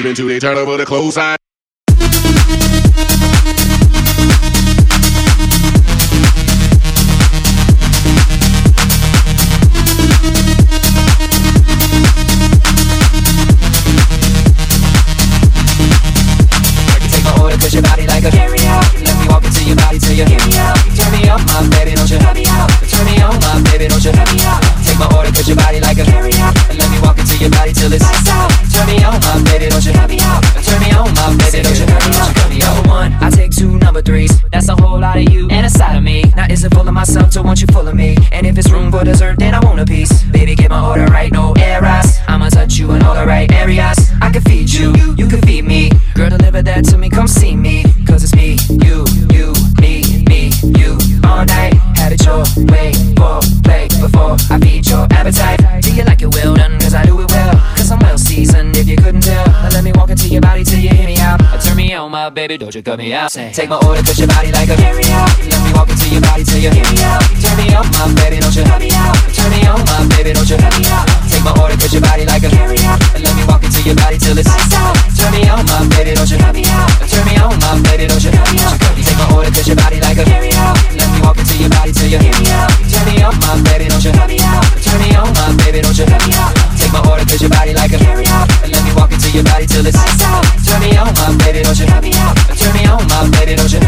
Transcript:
even till they turn over the clothesline. Cause your body like a carry out. Let me walk into your body till you hear me out. Turn me on, my baby, don't you help me out. Turn me on, my baby, don't you help me out. Take my order cause your body like a carry out. And let me walk into your body till it's lights out. Turn me on, my baby, don't you help me out. Turn me on, my baby, don't you help me out. Number one, I take two number threes. That's a whole lot of you and a side of me. Now is it full of myself to want you full of me? And if it's room for dessert then I want a piece. Baby, get my order right, no errors. I'ma touch you in all the right areas. I can feed you, you can feed me. Girl, deliver that to me, come see me. Cause it's me, you, me, you. All night, have it your way. For play before I feed your appetite. Do you like it well done? Cause I do it well. Cause I'm well seasoned if you couldn't tell. Now let me walk into your body till you hear me out. Turn me on, my baby, don't you cut me out. Say, take my order cause your body like a carry out. Let me walk into your body till you hear me out. Turn me on, my baby, don't you help me out. Turn me on, my baby, don't you help me out. Take my order cause your body like a carry out. And let me walk into your body till it's lights out. Turn me on, my baby, don't you help me out. Turn me on, my baby, don't you help me out. Take my order cause your body like a carry out. Let me walk into your body till you hear me out. Turn me on, my baby, don't you help me out. Turn me on, my baby, don't you help me out. Take my order cause your body like a carry out. And let me walk into your body till it's lights out. Turn me on, my baby, don't you help me out. Turn me on, my baby, don't you help me out.